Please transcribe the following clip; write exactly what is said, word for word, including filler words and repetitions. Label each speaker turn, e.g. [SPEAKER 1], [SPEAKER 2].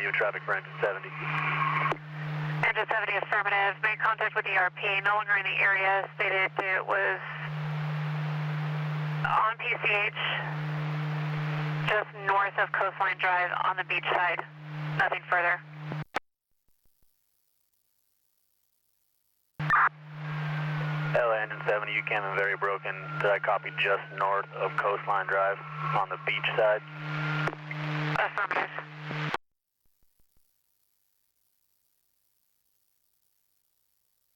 [SPEAKER 1] you have traffic for engine seventy.
[SPEAKER 2] Engine seventy affirmative. Made contact with E R P. No longer in the area. Stated it was on P C H, just north of Coastline Drive on the beach side. Nothing further.
[SPEAKER 1] L A engine seventy, you came in very broken. Did I copy just north of Coastline Drive on the beach side?
[SPEAKER 2] Affirmative.